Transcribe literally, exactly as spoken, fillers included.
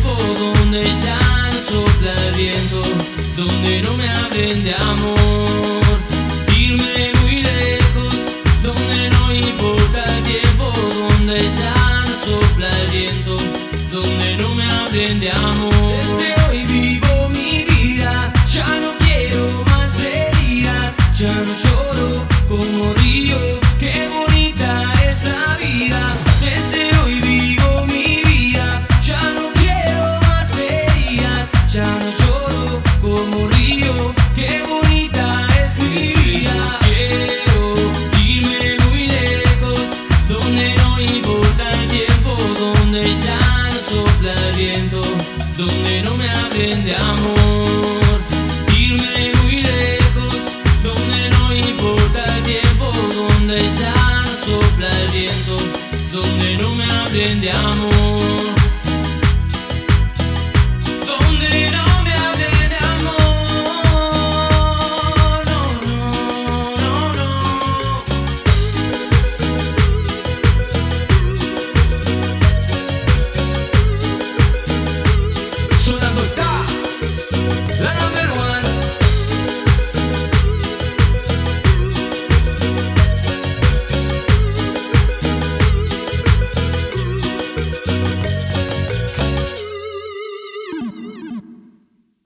tiempo donde ya no sopla el viento, donde no me hablen de amor. Irme muy lejos, donde no importa el tiempo, donde ya no sopla el viento, donde no me hablen de amor. Desde hoy vivo mi vida, ya no quiero más heridas, ya no lloro como río, qué bonita es la vida. Desde hoy vivo mi vida, ya no quiero más heridas, ya no lloro como río, qué bonita es mi vida. Quiero irme muy lejos, donde no importa el tiempo, donde ya no sopla el viento, donde no me hablen de amor. Irme muy lejos, donde no importa el tiempo, donde ya no sopla el viento, donde no me hablen de amor.